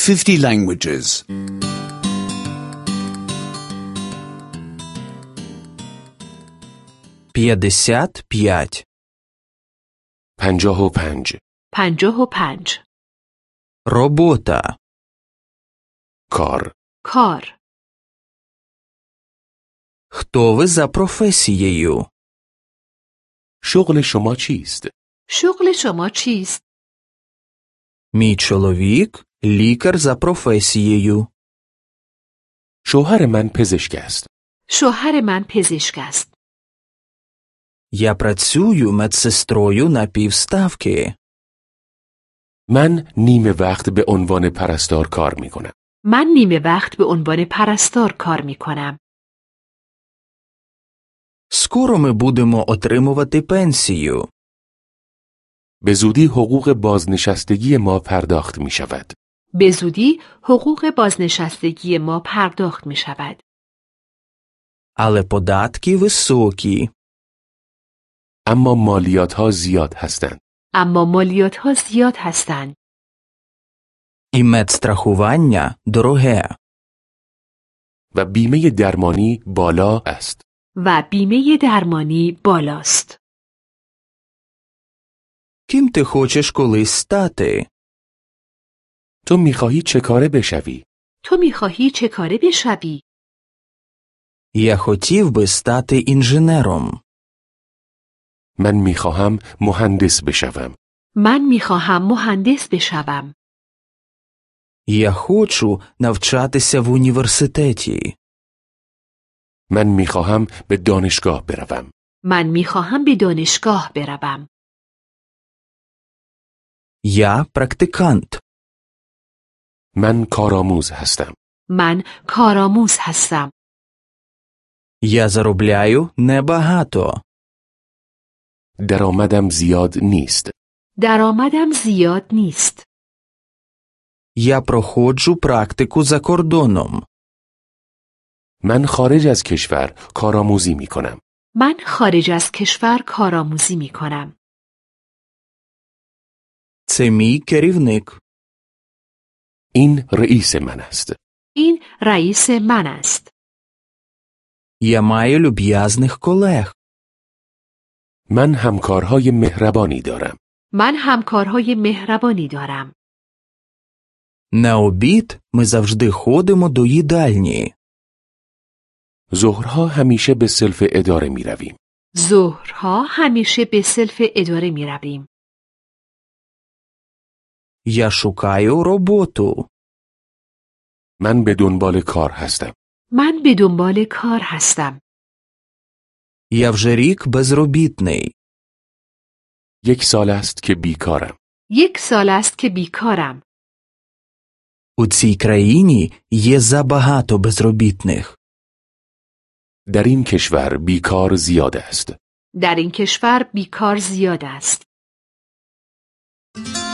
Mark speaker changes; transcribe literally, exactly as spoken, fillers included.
Speaker 1: fifty languages.
Speaker 2: п'ятдесят п'ять.
Speaker 3: پنجاه و پنج.
Speaker 4: پنجاه و پنج.
Speaker 2: Робота.
Speaker 3: کار.
Speaker 4: کار.
Speaker 2: Хто ви за професією?
Speaker 3: شغل شما چیست؟
Speaker 4: شغل شما چیست؟
Speaker 2: Мій чоловік – лікар за професією.
Speaker 3: شوهر من پزشک است.
Speaker 4: شوهر من پزشک است.
Speaker 2: Я працюю медсестрою на півставки.
Speaker 3: من نیمه وقت به عنوان پرستار کار می کنم.
Speaker 4: من نیمه وقت به عنوان پرستار کار می کنم.
Speaker 2: Скоро ми будемо отримувати пенсію.
Speaker 3: به زودی حقوق بازنشستگی ما پرداخت می شود.
Speaker 4: به زودی حقوق بازنشستگی ما پرداخت می شود.
Speaker 2: Але податки високі.
Speaker 3: اما مالیات ها زیاد هستند.
Speaker 4: اما مالیات ها زیاد هستند.
Speaker 2: І медстрахування дороге.
Speaker 3: و بیمه درمانی بالا است.
Speaker 4: و بیمه درمانی بالاست.
Speaker 2: Ким ти хочеш колись стати?
Speaker 3: تو می خواهی چه کاره بشوی؟
Speaker 4: تو می خواهی چه کاره بشوی؟
Speaker 2: Я хотів би стати інженером.
Speaker 3: من می خواهم مهندس بشوم.
Speaker 4: من می خواهم مهندس بشوم.
Speaker 2: Я хочу навчатися в університеті.
Speaker 3: من می خواهم به دانشگاه بروم.
Speaker 4: من می خواهم به دانشگاه بروم.
Speaker 2: Я практикант.
Speaker 3: من کارآموز هستم.
Speaker 4: من کارآموز هستم.
Speaker 2: Я заробляю небагато.
Speaker 3: درآمدم زیاد نیست.
Speaker 4: درآمدم زیاد نیست.
Speaker 2: Я проходжу практику за кордоном.
Speaker 3: من خارج از کشور کارآموزی می کنم.
Speaker 4: من خارج از کشور کارآموزی می کنم.
Speaker 2: Це мій керівник.
Speaker 3: این رئیس من است.
Speaker 4: این رئیس من است.
Speaker 2: Я маю люб'язних колег.
Speaker 3: من همکارهای مهربانی دارم.
Speaker 4: من همکارهای مهربانی دارم.
Speaker 2: На обід ми завжди ходимо до їдальні.
Speaker 3: ظهرها همیشه به سلف اداره می رویم.
Speaker 4: ظهرها همیشه به سلف اداره می رویم.
Speaker 2: Я шукаю роботу.
Speaker 3: من به دنبال کار هستم.
Speaker 4: من به دنبال کار هستم.
Speaker 2: Я вже рік безробітний.
Speaker 3: یک سال است که بیکارم.
Speaker 4: یک سال است که بیکارم.
Speaker 2: У цій країні є забагато безробітних.
Speaker 3: در این کشور بیکار زیاد است.
Speaker 4: در این کشور بیکار زیاد است.